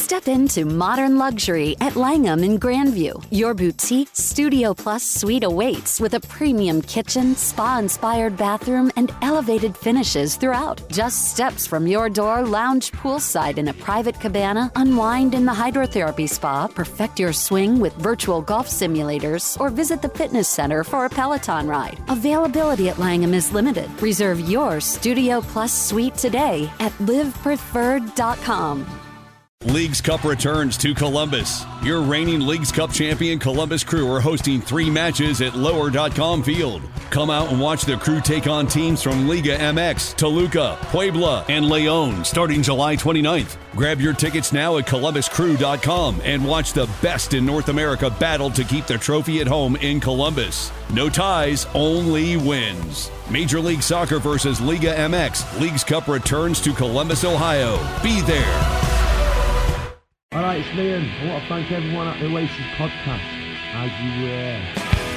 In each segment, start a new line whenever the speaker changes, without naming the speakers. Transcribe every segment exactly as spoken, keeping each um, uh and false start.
Step into modern luxury at Langham in Grandview. Your boutique Studio Plus suite awaits with a premium kitchen, spa-inspired bathroom, and elevated finishes throughout. Just steps from your door, lounge poolside in a private cabana, unwind in the hydrotherapy spa, perfect your swing with virtual golf simulators, or visit the fitness center for a Peloton ride. Availability at Langham is limited. Reserve your Studio Plus suite today at live preferred dot com.
Leagues Cup returns to Columbus. Your reigning Leagues Cup champion Columbus Crew are hosting three matches at lower dot com Field. Come out and watch the Crew take on teams from Liga M X, Toluca, Puebla, and León starting July twenty-ninth. Grab your tickets now at columbus crew dot com and watch the best in North America battle to keep the trophy at home in Columbus. No ties, only wins. Major League Soccer versus Liga M X. Leagues Cup returns to Columbus, Ohio. Be there.
All right, it's Liam. I want to thank everyone at the Oasis podcast. As you were.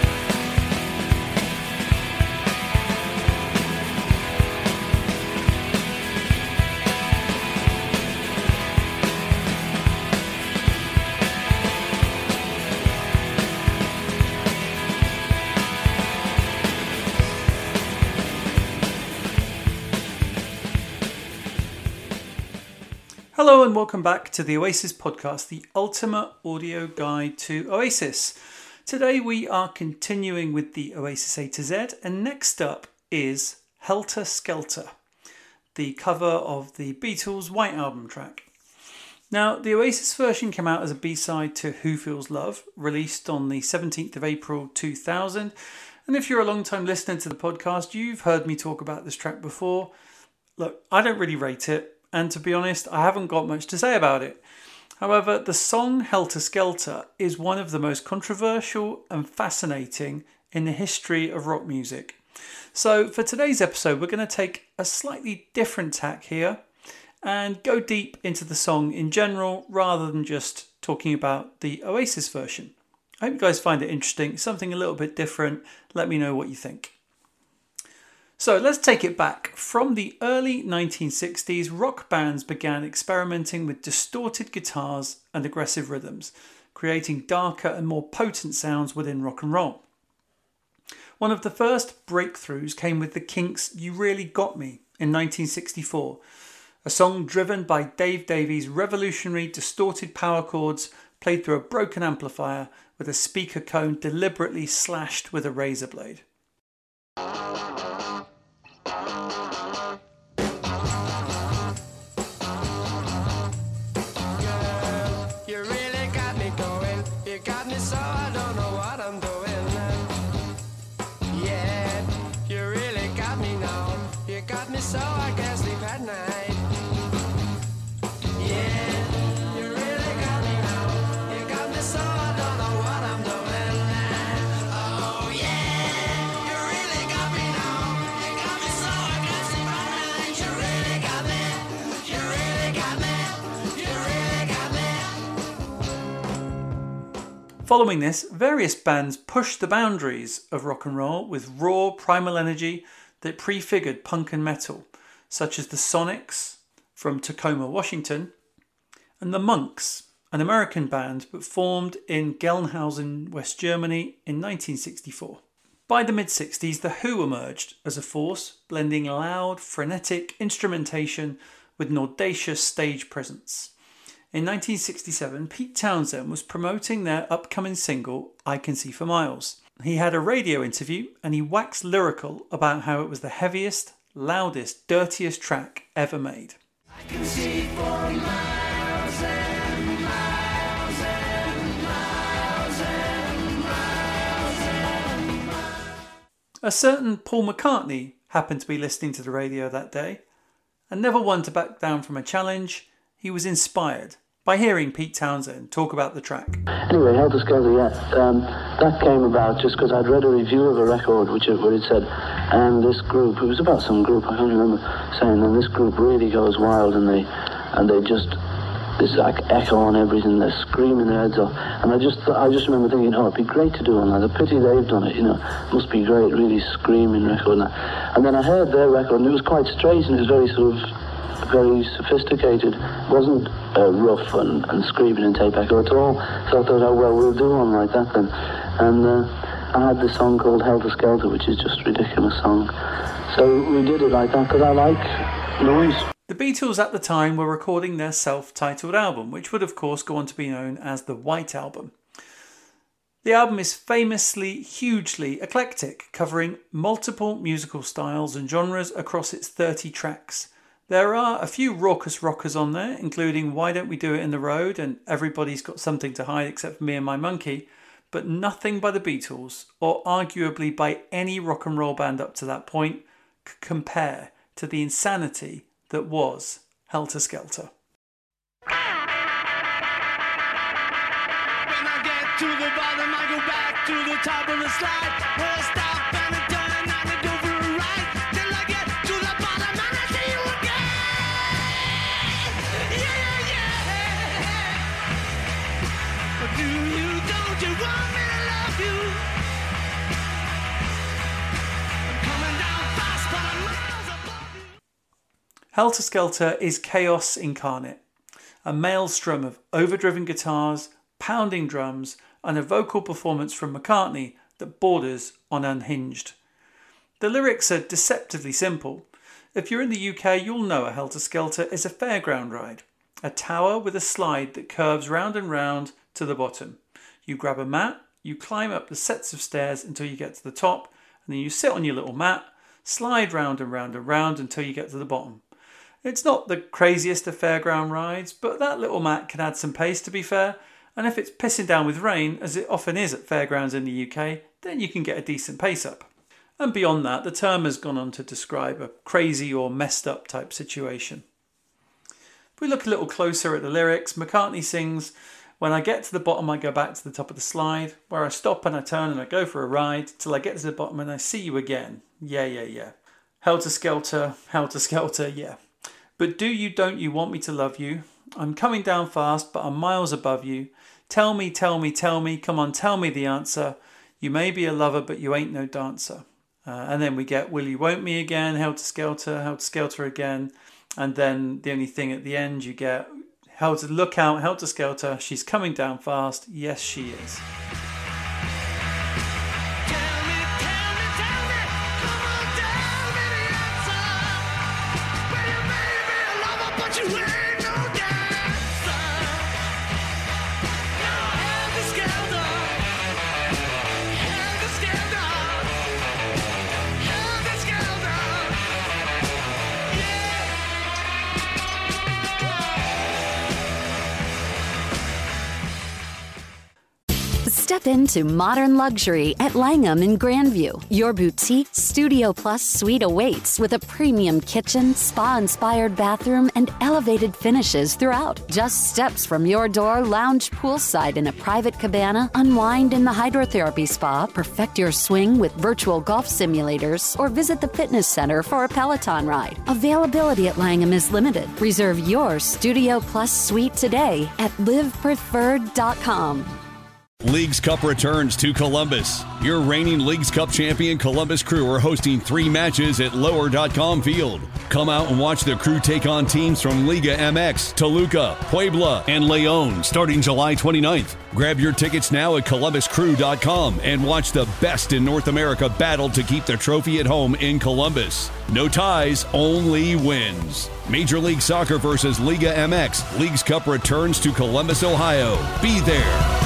Hello and welcome back to the Oasis podcast, the ultimate audio guide to Oasis. Today we are continuing with the Oasis A to Z, and next up is Helter Skelter, the cover of the Beatles' White Album track. Now, the Oasis version came out as a B-side to Who Feels Love, released on the seventeenth of April two thousand. And if you're a long-time listener to the podcast, you've heard me talk about this track before. Look, I don't really rate it. And to be honest, I haven't got much to say about it. However, the song Helter Skelter is one of the most controversial and fascinating in the history of rock music. So for today's episode, we're going to take a slightly different tack here and go deep into the song in general rather than just talking about the Oasis version. I hope you guys find it interesting, something a little bit different. Let me know what you think. So let's take it back. From the early nineteen sixties, rock bands began experimenting with distorted guitars and aggressive rhythms, creating darker and more potent sounds within rock and roll. One of the first breakthroughs came with the Kinks' You Really Got Me in nineteen sixty-four, a song driven by Dave Davies' revolutionary distorted power chords played through a broken amplifier with a speaker cone deliberately slashed with a razor blade. Following this, various bands pushed the boundaries of rock and roll with raw, primal energy that prefigured punk and metal, such as the Sonics from Tacoma, Washington, and the Monks, an American band but formed in Gelnhausen, West Germany in nineteen sixty-four. By the mid-sixties, The Who emerged as a force, blending loud, frenetic instrumentation with an audacious stage presence. In nineteen sixty-seven, Pete Townshend was promoting their upcoming single, I Can See for Miles. He had a radio interview and he waxed lyrical about how it was the heaviest, loudest, dirtiest track ever made. I can see for miles and miles and miles and miles and miles. A certain Paul McCartney happened to be listening to the radio that day, and never one to back down from a challenge. He was inspired by hearing Pete Townshend talk about the track.
Anyway, Helter Skelter, yeah, um, that came about just because I'd read a review of a record which it, where it said, and this group, it was about some group, I can't remember, saying, and this group really goes wild, and they, and they just, this like echo on everything, they're screaming their heads off, and I just, I just remember thinking, oh, it'd be great to do one like that. The pity they've done it, you know, must be great, really screaming record. And then I heard their record, and it was quite straight, and it was very sort of very sophisticated. It wasn't uh, rough and, and screaming in tape echo at all. So I thought, oh, well, we'll do one like that then. And uh, I had this song called Helter Skelter, which is just a ridiculous song. So we did it like that because I like noise.
The Beatles at the time were recording their self-titled album, which would of course go on to be known as the White Album. The album is famously hugely eclectic, covering multiple musical styles and genres across its thirty tracks. There are a few raucous rockers on there, including Why Don't We Do It in the Road and Everybody's Got Something to Hide Except for Me and My Monkey, but nothing by the Beatles, or arguably by any rock and roll band up to that point, could compare to the insanity that was Helter Skelter.
To the bottom, I go back to the top of the slide. Where I stop and I turn and I go for a ride. Till I get to the bottom and I see you again. Yeah, yeah, yeah. Do you, don't you want me to love you? I'm coming down fast, but I'm miles above you.
Helter Skelter is chaos incarnate. A maelstrom of overdriven guitars, pounding drums, and a vocal performance from McCartney that borders on unhinged. The lyrics are deceptively simple. If you're in the U K, you'll know a Helter Skelter is a fairground ride, a tower with a slide that curves round and round to the bottom. You grab a mat, you climb up the sets of stairs until you get to the top, and then you sit on your little mat, slide round and round and round until you get to the bottom. It's not the craziest of fairground rides, but that little mat can add some pace, to be fair. And if it's pissing down with rain, as it often is at fairgrounds in the U K, then you can get a decent pace up. And beyond that, the term has gone on to describe a crazy or messed up type situation. If we look a little closer at the lyrics, McCartney sings, "When I get to the bottom, I go back to the top of the slide, where I stop and I turn and I go for a ride, till I get to the bottom and I see you again. Yeah, yeah, yeah. Helter Skelter, Helter Skelter, yeah. But do you, don't you want me to love you? I'm coming down fast, but I'm miles above you. Tell me, tell me, tell me, come on, tell me the answer. You may be a lover, but you ain't no dancer." Uh, and then we get Will You Won't Me again, Helter Skelter, Helter Skelter again. And then the only thing at the end you get, Helter, look out, Helter Skelter, she's coming down fast. Yes, she is.
Step into modern luxury at Langham in Grandview. Your boutique Studio Plus suite awaits with a premium kitchen, spa-inspired bathroom, and elevated finishes throughout. Just steps from your door, lounge poolside in a private cabana, unwind in the hydrotherapy spa, perfect your swing with virtual golf simulators, or visit the fitness center for a Peloton ride. Availability at Langham is limited. Reserve your Studio Plus suite today at live preferred dot com.
Leagues Cup returns to Columbus. Your reigning Leagues Cup champion Columbus Crew are hosting three matches at lower dot com field. Come out and watch the Crew take on teams from Liga M X, Toluca, Puebla, and Leon starting July twenty-ninth. Grab your tickets now at columbus crew dot com and watch the best in North America battle to keep the trophy at home in Columbus. No ties, only wins. Major League Soccer versus Liga M X. Leagues Cup returns to Columbus, Ohio. Be there.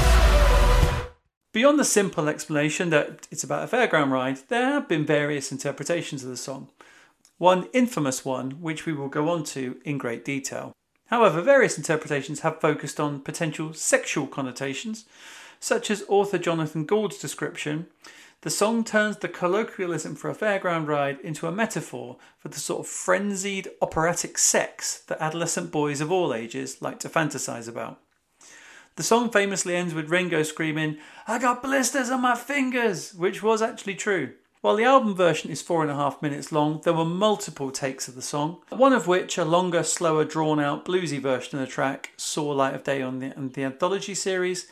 Beyond the simple explanation that it's about a fairground ride, there have been various interpretations of the song. One infamous one, which we will go on to in great detail. However, various interpretations have focused on potential sexual connotations, such as author Jonathan Gould's description. The song turns the colloquialism for a fairground ride into a metaphor for the sort of frenzied operatic sex that adolescent boys of all ages like to fantasize about. The song famously ends with Ringo screaming, "I got blisters on my fingers," which was actually true. While the album version is four and a half minutes long, there were multiple takes of the song, one of which, a longer, slower, drawn-out, bluesy version of the track, saw light of day on the, on the anthology series.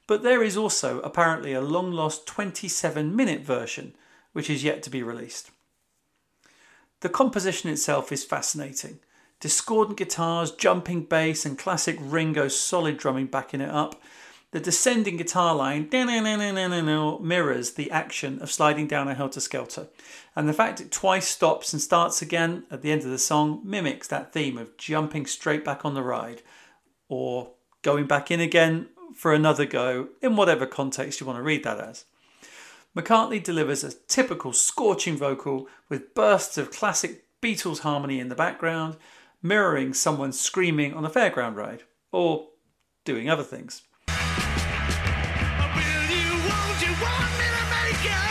But there is also apparently a long-lost twenty-seven minute version, which is yet to be released. The composition itself is fascinating. Discordant guitars, jumping bass and classic Ringo solid drumming backing it up. The descending guitar line mirrors the action of sliding down a Helter Skelter. And the fact it twice stops and starts again at the end of the song mimics that theme of jumping straight back on the ride or going back in again for another go, in whatever context you want to read that as. McCartney delivers a typical scorching vocal with bursts of classic Beatles harmony in the background, mirroring someone screaming on a fairground ride, or doing other things.
Will you, won't you want me to make you?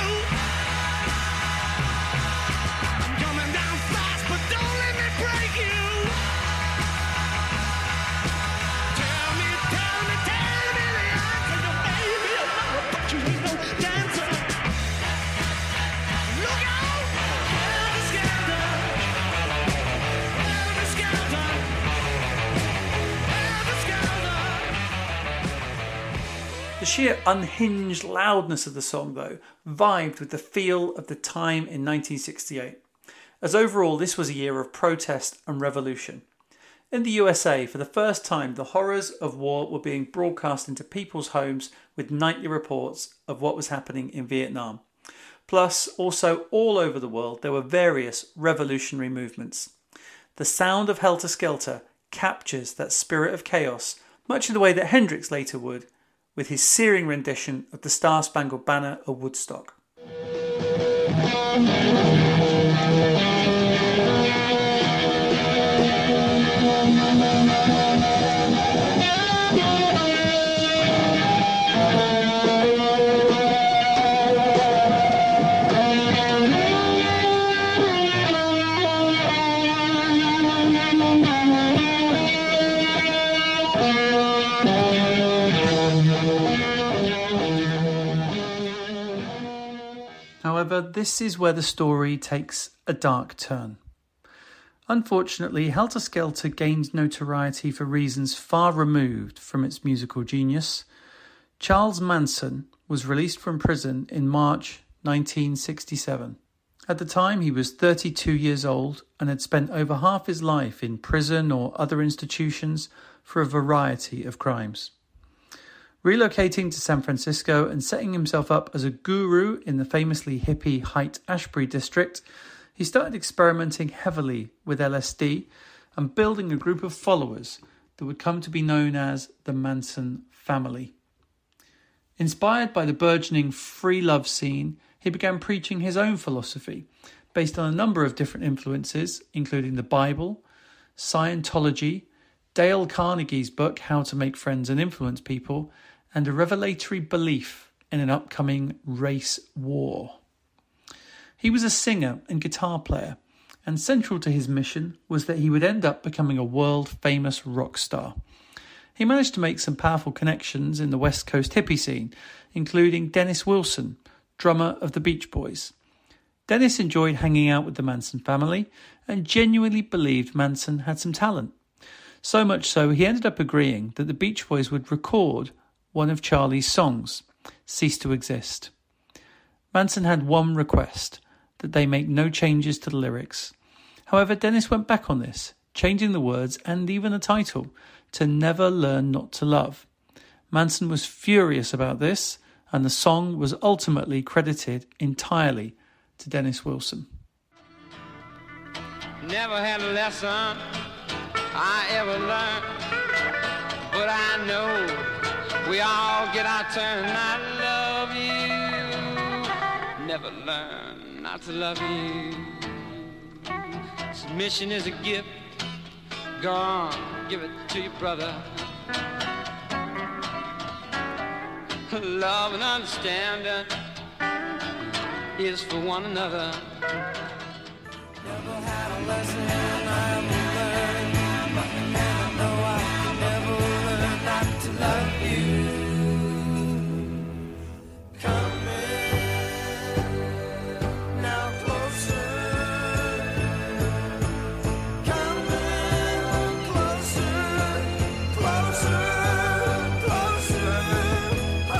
I'm coming down fast, but don't let me break you. Tell me, tell me, tell me the answer, your baby, I'm not, but you ain't no dancer. Look out, Helter Skelter, Helter Skelter, Helter Skelter.
The sheer unhinged loudness of the song, though, vibed with the feel of the time in nineteen sixty-eight, as overall this was a year of protest and revolution. In the U S A, for the first time, the horrors of war were being broadcast into people's homes with nightly reports of what was happening in Vietnam. Plus, also all over the world, there were various revolutionary movements. The sound of Helter Skelter captures that spirit of chaos, much in the way that Hendrix later would, with his searing rendition of the Star-Spangled Banner of Woodstock. However, this is where the story takes a dark turn. Unfortunately, Helter Skelter gained notoriety for reasons far removed from its musical genius. Charles Manson was released from prison in March nineteen sixty-seven. At the time, he was thirty-two years old and had spent over half his life in prison or other institutions for a variety of crimes. Relocating to San Francisco and setting himself up as a guru in the famously hippie Haight-Ashbury district, he started experimenting heavily with L S D and building a group of followers that would come to be known as the Manson family. Inspired by the burgeoning free love scene, he began preaching his own philosophy, based on a number of different influences, including the Bible, Scientology, Dale Carnegie's book, How to Make Friends and Influence People, and a revelatory belief in an upcoming race war. He was a singer and guitar player, and central to his mission was that he would end up becoming a world-famous rock star. He managed to make some powerful connections in the West Coast hippie scene, including Dennis Wilson, drummer of the Beach Boys. Dennis enjoyed hanging out with the Manson family and genuinely believed Manson had some talent. So much so, he ended up agreeing that the Beach Boys would record one of Charlie's songs, Cease to Exist. Manson had one request, that they make no changes to the lyrics. However, Dennis went back on this, changing the words and even the title to Never Learn Not to Love. Manson was furious about this, and the song was ultimately credited entirely to Dennis Wilson.
Never had a lesson I ever learned, but I know we all get our turn. I love you, never learn not to love you. Submission is a gift, go on, give it to your brother. Love and understanding is for one another. Never had a lesson I ever learned, and I know I can never learn not to love you. Come in now closer. Come in closer, closer, closer.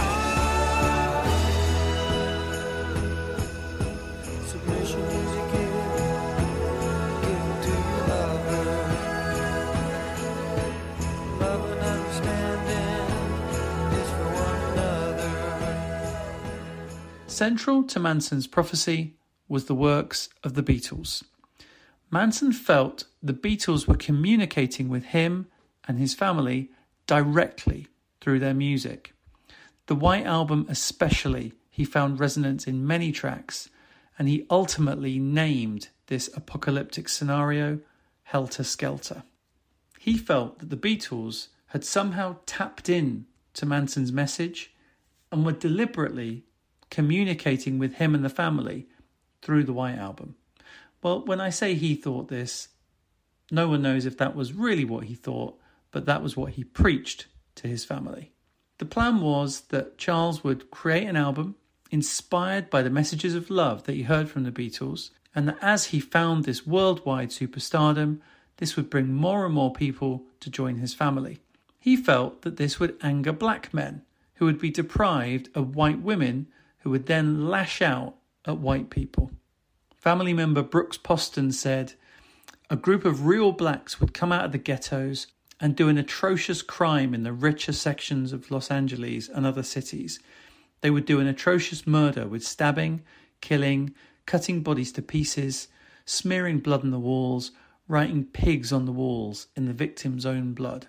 Central to Manson's prophecy was the works of the Beatles. Manson felt the Beatles were communicating with him and his family directly through their music. The White Album especially, he found resonance in many tracks, and he ultimately named this apocalyptic scenario Helter Skelter. He felt that the Beatles had somehow tapped in to Manson's message and were deliberately communicating with him and the family through the White Album. Well, when I say he thought this, no one knows if that was really what he thought, but that was what he preached to his family. The plan was that Charles would create an album inspired by the messages of love that he heard from the Beatles, and that as he found this worldwide superstardom, this would bring more and more people to join his family. He felt that this would anger black men, who would be deprived of white women, who would then lash out at white people. Family member Brooks Poston said, "A group of real blacks would come out of the ghettos and do an atrocious crime in the richer sections of Los Angeles and other cities. They would do an atrocious murder with stabbing, killing, cutting bodies to pieces, smearing blood on the walls, writing pigs on the walls in the victim's own blood."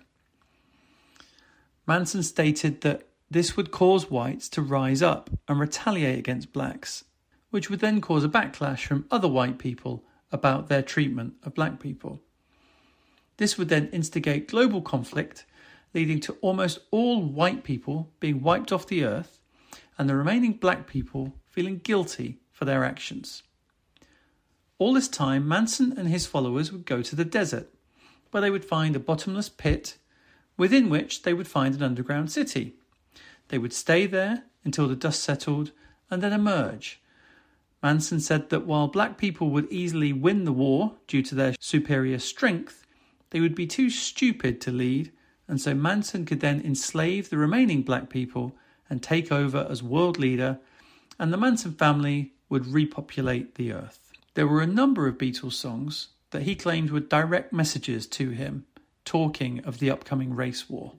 Manson stated that this would cause whites to rise up and retaliate against blacks, which would then cause a backlash from other white people about their treatment of black people. This would then instigate global conflict, leading to almost all white people being wiped off the earth and the remaining black people feeling guilty for their actions. All this time, Manson and his followers would go to the desert, where they would find a bottomless pit, within which they would find an underground city. They would stay there until the dust settled and then emerge. Manson said that while black people would easily win the war due to their superior strength, they would be too stupid to lead, and so Manson could then enslave the remaining black people and take over as world leader, and the Manson family would repopulate the earth. There were a number of Beatles songs that he claimed were direct messages to him, talking of the upcoming race war.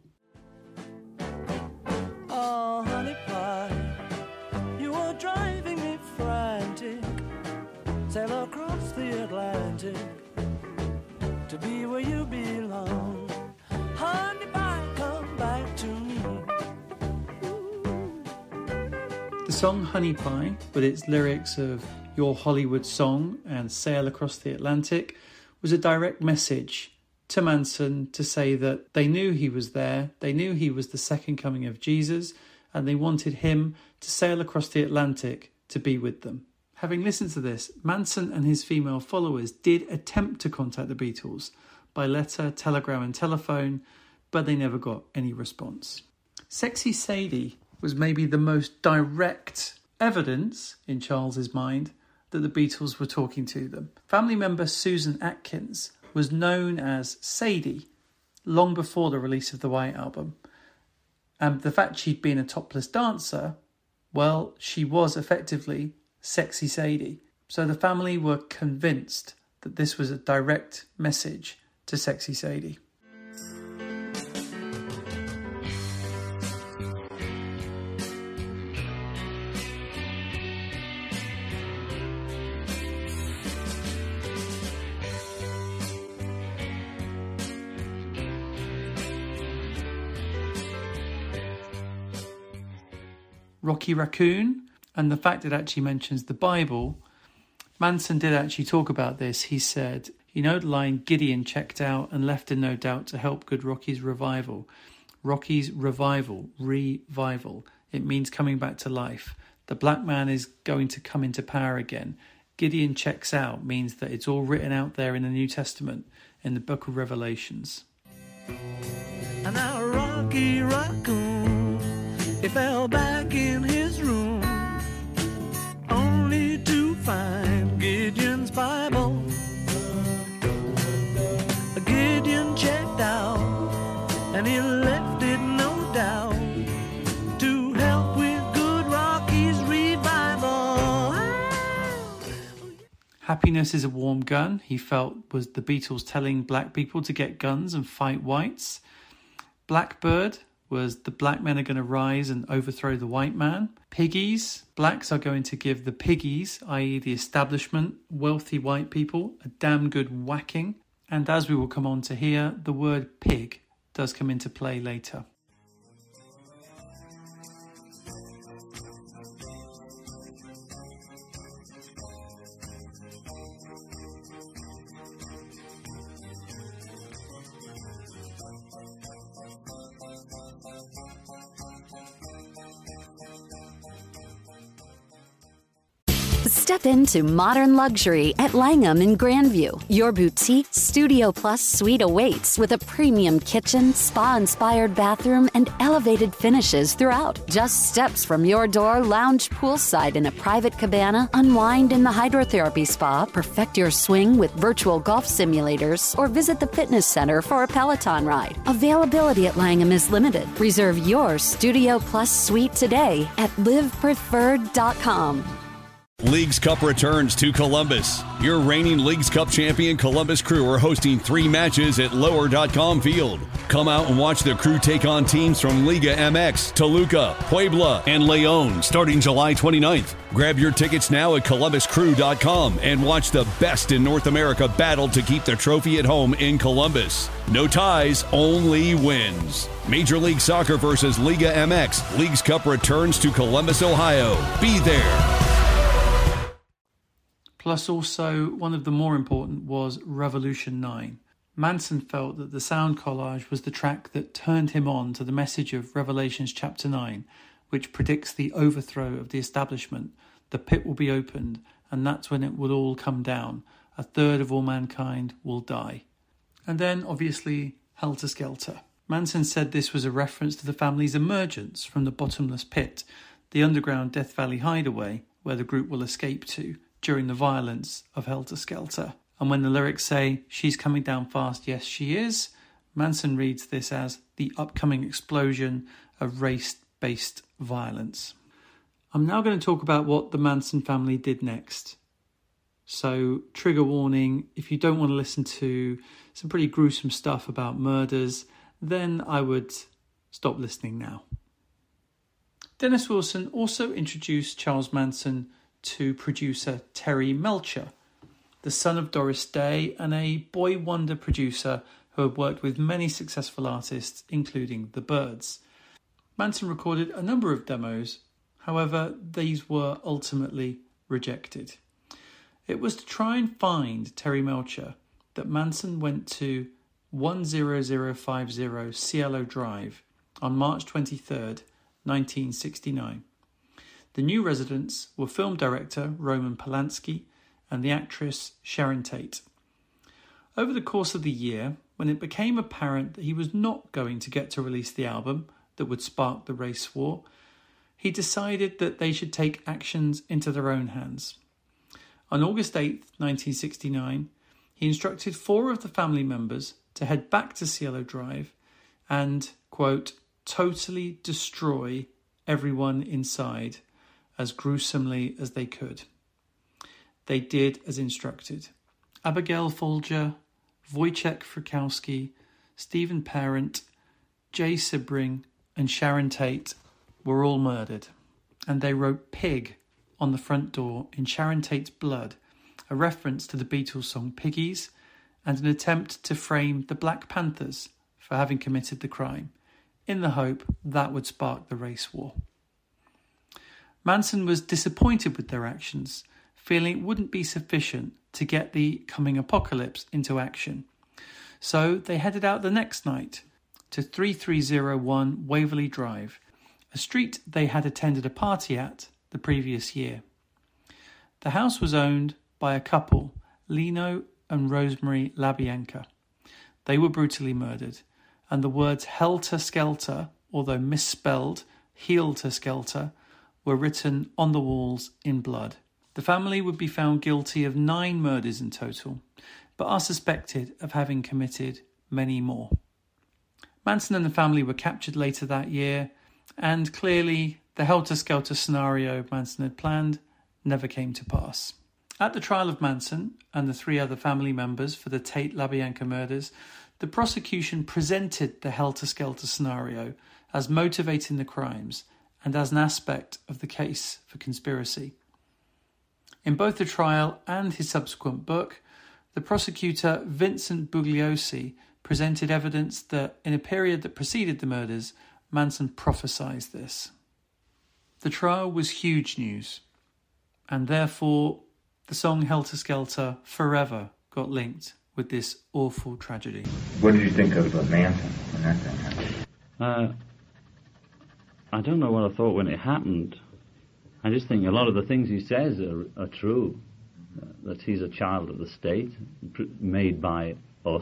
Oh, honey pie, you are driving me frantic. Sail across the Atlantic to be where you belong. Honey pie, come back to me.
The song Honey Pie, with its lyrics of Your Hollywood Song and Sail Across the Atlantic, was a direct message to Manson to say that they knew he was there, they knew he was the second coming of Jesus, and they wanted him to sail across the Atlantic to be with them. Having listened to this, Manson and his female followers did attempt to contact the Beatles by letter, telegram and telephone, but they never got any response. Sexy Sadie was maybe the most direct evidence in Charles's mind that the Beatles were talking to them. Family member Susan Atkins was known as Sadie long before the release of the White Album. And the fact she'd been a topless dancer, well, she was effectively Sexy Sadie. So the family were convinced that this was a direct message to Sexy Sadie. Rocky Raccoon, and the fact it actually mentions the Bible, Manson did actually talk about this. He said, you know the line, Gideon checked out and left in no doubt to help good Rocky's revival. Rocky's revival, revival. It means coming back to life. The black man is going to come into power again. Gideon checks out means that it's all written out there in the New Testament, in the book of Revelations.
And now Rocky Raccoon, he fell back in his room, only to find Gideon's Bible. Gideon checked out, and he left it no doubt to help with good Rocky's revival.
Happiness is a warm gun, he felt, was the Beatles telling black people to get guns and fight whites. Blackbird was the black men are going to rise and overthrow the white man. Piggies, blacks are going to give the piggies, that is the establishment, wealthy white people, a damn good whacking. And as we will come on to hear, the word pig does come into play later.
Step into modern luxury at Langham in Grandview. Your boutique Studio Plus suite awaits with a premium kitchen, spa-inspired bathroom, and elevated finishes throughout. Just steps from your door, lounge poolside in a private cabana, unwind in the hydrotherapy spa, perfect your swing with virtual golf simulators, or visit the fitness center for a Peloton ride. Availability at Langham is limited. Reserve your Studio Plus suite today at live preferred dot com.
Leagues Cup returns to Columbus. Your reigning Leagues Cup champion Columbus Crew are hosting three matches at lower dot com Field. Come out and watch the Crew take on teams from Liga M X, Toluca, Puebla, and Leon starting July twenty-ninth. Grab your tickets now at columbus crew dot com and watch the best in North America battle to keep the trophy at home in Columbus. No ties, only wins. Major League Soccer versus Liga M X. Leagues Cup returns to Columbus, Ohio. Be there.
Plus also, one of the more important was Revolution nine. Manson felt that the sound collage was the track that turned him on to the message of Revelations chapter nine, which predicts the overthrow of the establishment. The pit will be opened, and that's when it will all come down. A third of all mankind will die. And then, obviously, Helter Skelter. Manson said this was a reference to the family's emergence from the bottomless pit, the underground Death Valley hideaway where the group will escape to during the violence of Helter Skelter. And when the lyrics say, "She's coming down fast, yes she is," Manson reads this as the upcoming explosion of race-based violence. I'm now going to talk about what the Manson family did next. So, trigger warning, if you don't want to listen to some pretty gruesome stuff about murders, then I would stop listening now. Dennis Wilson also introduced Charles Manson to producer Terry Melcher, the son of Doris Day and a boy wonder producer who had worked with many successful artists, including the Byrds. Manson recorded a number of demos, however, these were ultimately rejected. It was to try and find Terry Melcher that Manson went to one zero zero five zero Cielo Drive on March twenty-third, nineteen sixty-nine. The new residents were film director Roman Polanski and the actress Sharon Tate. Over the course of the year, when it became apparent that he was not going to get to release the album that would spark the race war, he decided that they should take actions into their own hands. On August eighth, nineteen sixty-nine, he instructed four of the family members to head back to Cielo Drive and, quote, totally destroy everyone inside as gruesomely as they could. They did as instructed. Abigail Folger, Wojciech Frykowski, Stephen Parent, Jay Sebring, and Sharon Tate were all murdered, and they wrote "Pig" on the front door in Sharon Tate's blood, a reference to the Beatles song Piggies, and an attempt to frame the Black Panthers for having committed the crime, in the hope that would spark the race war. Manson was disappointed with their actions, feeling it wouldn't be sufficient to get the coming apocalypse into action. So they headed out the next night to thirty-three oh one Waverly Drive, a street they had attended a party at the previous year. The house was owned by a couple, Lino and Rosemary LaBianca. They were brutally murdered, and the words Helter Skelter, although misspelled Heelter Skelter, were written on the walls in blood. The family would be found guilty of nine murders in total, but are suspected of having committed many more. Manson and the family were captured later that year, and clearly the helter-skelter scenario Manson had planned never came to pass. At the trial of Manson and the three other family members for the Tate LaBianca murders, the prosecution presented the helter-skelter scenario as motivating the crimes and as an aspect of the case for conspiracy. In both the trial and his subsequent book, the prosecutor Vincent Bugliosi presented evidence that in a period that preceded the murders, Manson prophesied this. The trial was huge news, and therefore the song Helter Skelter forever got linked with this awful tragedy.
What did you think of uh, Manson when that thing happened?
Uh, I don't know what I thought when it happened. I just think a lot of the things he says are, are true. Uh, that he's a child of the state, pr- made by us.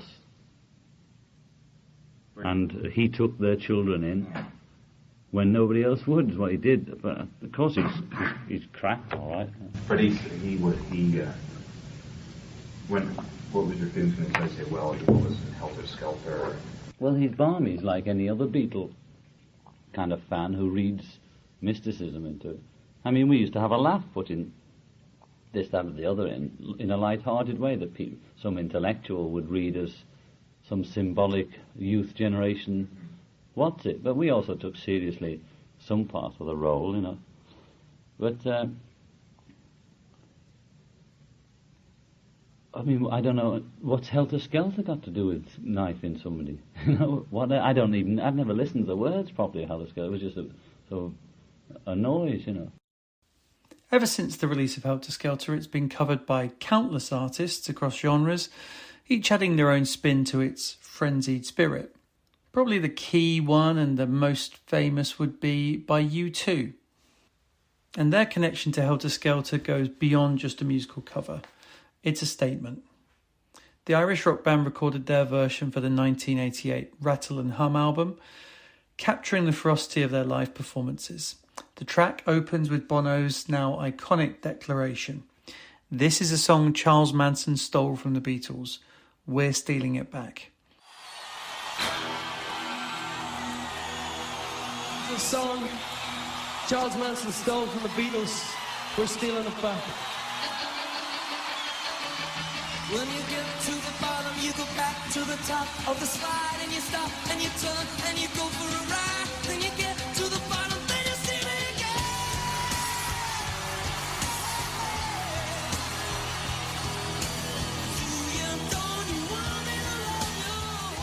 Right. And he took their children in when nobody else would, is what he did. But of course he's he's, he's cracked, all right.
But he, he was, he, uh, when, what was your feelings when he tried to say, well, he was Helter Skelter?
Well, he's balmy. He's like any other Beatle kind of fan who reads mysticism into it. I mean, we used to have a laugh putting this, that, and the other in, in a light-hearted way that people, some intellectual would read as some symbolic youth generation what's it. But we also took seriously some part of the role, you know. But, uh, I mean, I don't know, what's Helter Skelter got to do with knifing somebody? You know, what, I don't even, I've never listened to the words properly, Helter Skelter. It was just a sort of a noise, you know.
Ever since the release of Helter Skelter, it's been covered by countless artists across genres, each adding their own spin to its frenzied spirit. Probably the key one and the most famous would be by U two. And their connection to Helter Skelter goes beyond just a musical cover. It's a statement. The Irish rock band recorded their version for the nineteen eighty-eight Rattle and Hum album, capturing the ferocity of their live performances. The track opens with Bono's now iconic declaration. This is a song Charles Manson stole from the Beatles. We're stealing it back.
The song Charles Manson stole from the Beatles. We're stealing it back. When you get to the bottom, you go back to the top of the slide, and you stop and you turn and you go for a ride. Then you get to the bottom, then you steal it again. Do you, don't you want me to love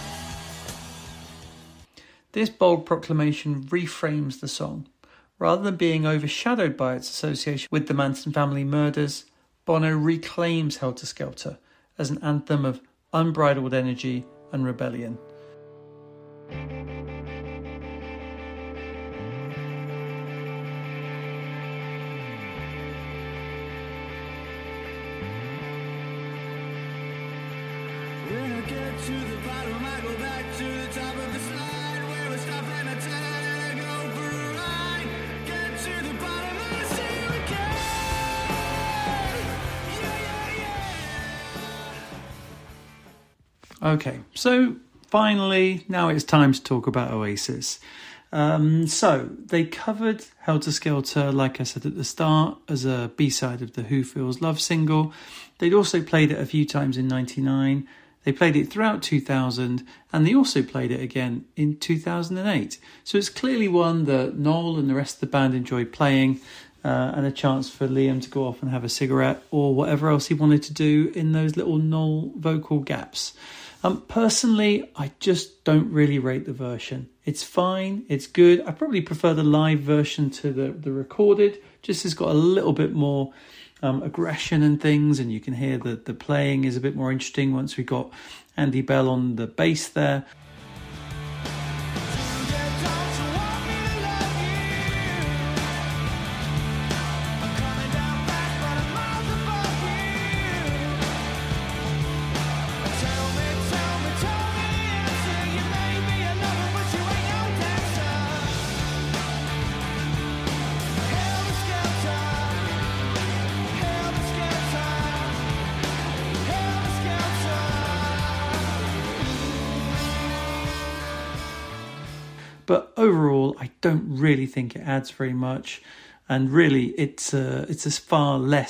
you?
This bold proclamation reframes the song. Rather than being overshadowed by its association with the Manson family murders, Bono reclaims Helter Skelter as an anthem of unbridled energy and rebellion.
When I get to the bottom, I go back to the top of the slide, where I stop and I turn and I go for a ride. Get to the bottom and I see you again. Yeah, yeah, yeah.
Okay, so finally, now it's time to talk about Oasis. Um, so, they covered Helter Skelter, like I said at the start, as a B-side of the Who Feels Love single. They'd also played it a few times in ninety-nine. They played it throughout two thousand, and they also played it again in two thousand eight. So it's clearly one that Noel and the rest of the band enjoyed playing, uh, and a chance for Liam to go off and have a cigarette or whatever else he wanted to do in those little Noel vocal gaps. Um, personally, I just don't really rate the version. It's fine, it's good. I probably prefer the live version to the, the recorded. Just it's got a little bit more um, aggression and things, and you can hear that the playing is a bit more interesting once we got Andy Bell on the bass there. But overall, I don't really think it adds very much. And really, it's a, it's a far less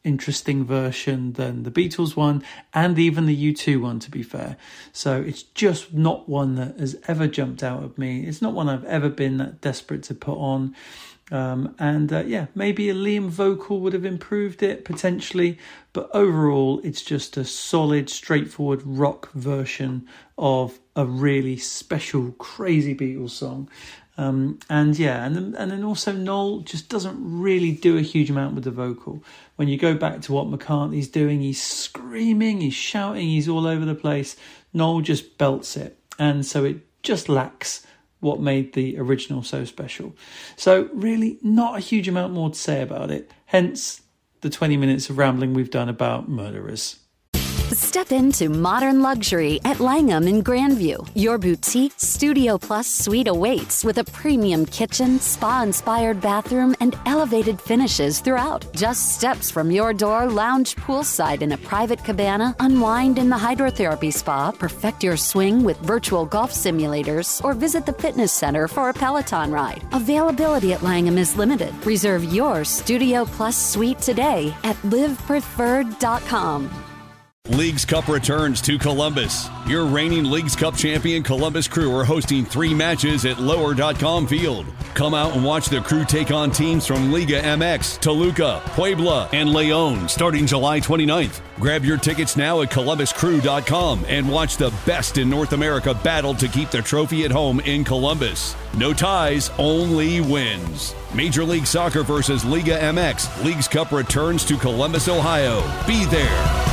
interesting version than the Beatles one and even the U two one, to be fair. So it's just not one that has ever jumped out at me. It's not one I've ever been that desperate to put on. Um, and uh, yeah, maybe a Liam vocal would have improved it potentially, but overall it's just a solid, straightforward rock version of a really special, crazy Beatles song. Um, and yeah, and then, and then also Noel just doesn't really do a huge amount with the vocal. When you go back to what McCartney's doing, he's screaming, he's shouting, he's all over the place. Noel just belts it, and so it just lacks what made the original so special. So really not a huge amount more to say about it, hence the twenty minutes of rambling we've done about Murderers.
Step into modern luxury at Langham in Grandview. Your boutique Studio Plus suite awaits with a premium kitchen, spa-inspired bathroom, and elevated finishes throughout. Just steps from your door, lounge poolside in a private cabana, unwind in the hydrotherapy spa, perfect your swing with virtual golf simulators, or visit the fitness center for a Peloton ride. Availability at Langham is limited. Reserve your Studio Plus suite today at live preferred dot com.
Leagues Cup returns to Columbus. Your reigning Leagues Cup champion Columbus Crew are hosting three matches at lower dot com field. Come out and watch the Crew take on teams from Liga M X, Toluca, Puebla, and León starting July twenty-ninth. Grab your tickets now at columbus crew dot com and watch the best in North America battle to keep the trophy at home in Columbus. No ties, only wins. Major League Soccer versus Liga M X. Leagues Cup returns to Columbus, Ohio. Be there.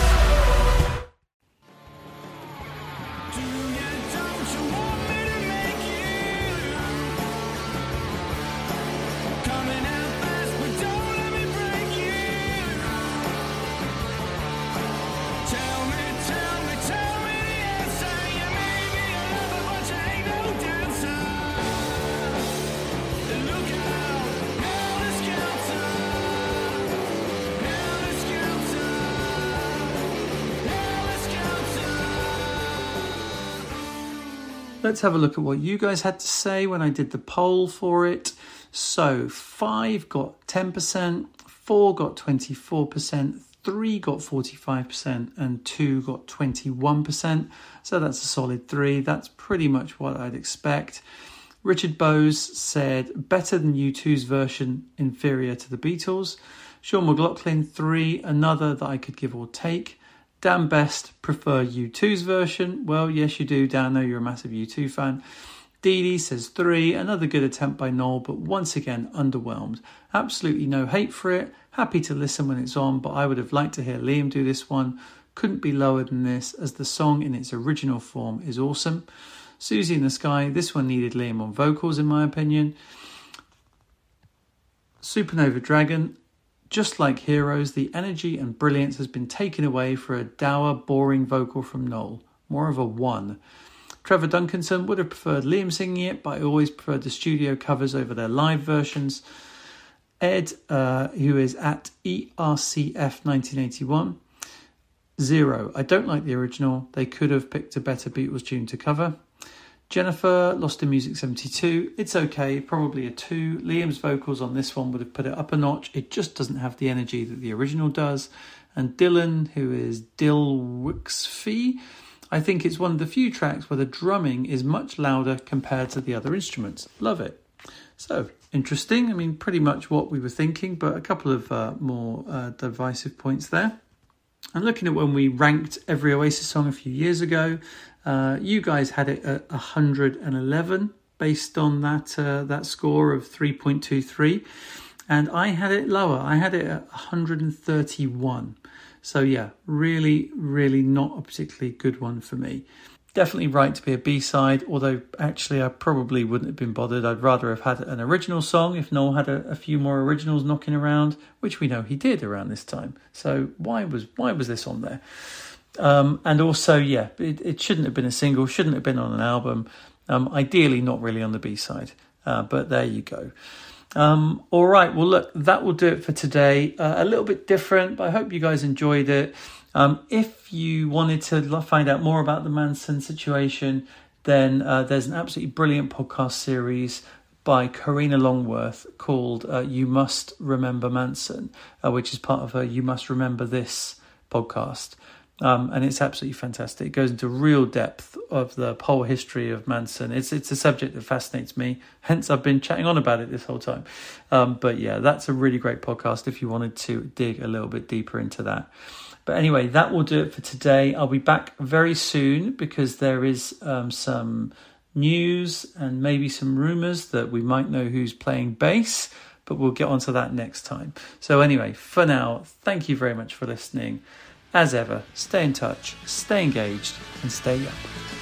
Let's have a look at what you guys had to say when I did the poll for it. So five got ten percent, four got twenty-four percent, three got forty-five percent, and two got twenty-one percent. So that's a solid three. That's pretty much what I'd expect. Richard Bowes said better than U two's version, inferior to the Beatles. Sean McLaughlin, three, another that I could give or take. Dan Best, prefer U two's version. Well, yes, you do, Dan. I know you're a massive U two fan. Dee Dee says three. Another good attempt by Noel, but once again, underwhelmed. Absolutely no hate for it. Happy to listen when it's on, but I would have liked to hear Liam do this one. Couldn't be lower than this, as the song in its original form is awesome. Susie in the Sky, this one needed Liam on vocals, in my opinion. Supernova Dragon, just like Heroes, the energy and brilliance has been taken away for a dour, boring vocal from Noel. More of a one. Trevor Duncanson would have preferred Liam singing it, but I always preferred the studio covers over their live versions. Ed, uh, who is at E R C F nineteen eighty-one. Zero. I don't like the original. They could have picked a better Beatles tune to cover. Jennifer, Lost in Music seventy-two. It's okay, probably a two. Liam's vocals on this one would have put it up a notch. It just doesn't have the energy that the original does. And Dylan, who is Dill Wixfee, I think it's one of the few tracks where the drumming is much louder compared to the other instruments. Love it. So, interesting. I mean, pretty much what we were thinking, but a couple of uh, more uh, divisive points there. And looking at when we ranked every Oasis song a few years ago, uh, you guys had it at one hundred eleven based on that uh, that score of three point two three. And I had it lower. I had it at one hundred thirty-one. So yeah, really, really not a particularly good one for me. Definitely right to be a B-side, although actually I probably wouldn't have been bothered. I'd rather have had an original song if Noel had a, a few more originals knocking around, which we know he did around this time. So why was why was this on there? Um, and also, yeah, it, it shouldn't have been a single, shouldn't have been on an album. Um, ideally, not really on the B-side, uh, but there you go. Um, all right, well, look, that will do it for today. Uh, a little bit different, but I hope you guys enjoyed it. Um, if you wanted to find out more about the Manson situation, then uh, there's an absolutely brilliant podcast series by Karina Longworth called uh, You Must Remember Manson, uh, which is part of her You Must Remember This podcast. Um, and it's absolutely fantastic. It goes into real depth of the whole history of Manson. It's it's a subject that fascinates me. Hence, I've been chatting on about it this whole time. Um, but yeah, that's a really great podcast if you wanted to dig a little bit deeper into that. But anyway, that will do it for today. I'll be back very soon because there is um, some news and maybe some rumours that we might know who's playing bass. But we'll get onto that next time. So anyway, for now, thank you very much for listening. As ever, stay in touch, stay engaged, and stay young.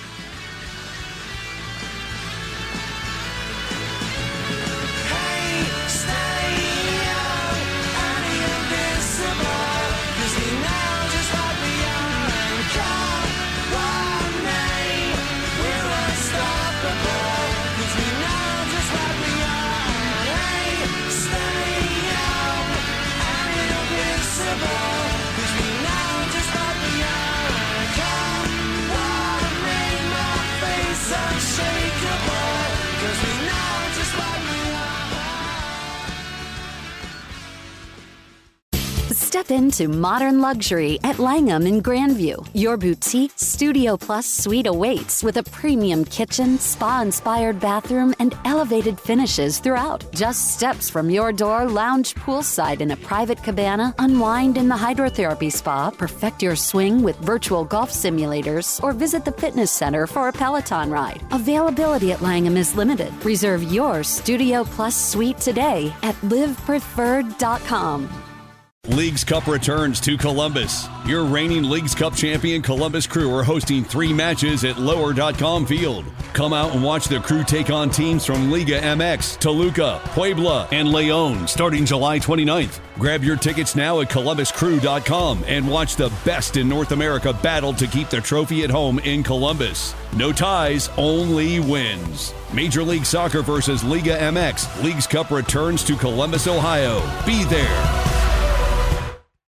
Step into modern luxury at Langham in Grandview. Your boutique Studio Plus suite awaits with a premium kitchen, spa-inspired bathroom, and elevated finishes throughout. Just steps from your door, lounge poolside in a private cabana, unwind in the hydrotherapy spa, perfect your swing with virtual golf simulators, or visit the fitness center for a Peloton ride. Availability at Langham is limited. Reserve your Studio Plus suite today at live preferred dot com.
Leagues Cup returns to Columbus. Your reigning Leagues Cup champion Columbus Crew are hosting three matches at lower dot com field. Come out and watch the Crew take on teams from Liga M X, Toluca, Puebla, and Leon starting July twenty-ninth. Grab your tickets now at columbus crew dot com and watch the best in North America battle to keep the trophy at home in Columbus. No ties, only wins. Major League Soccer versus Liga M X. Leagues Cup returns to Columbus, Ohio. Be there.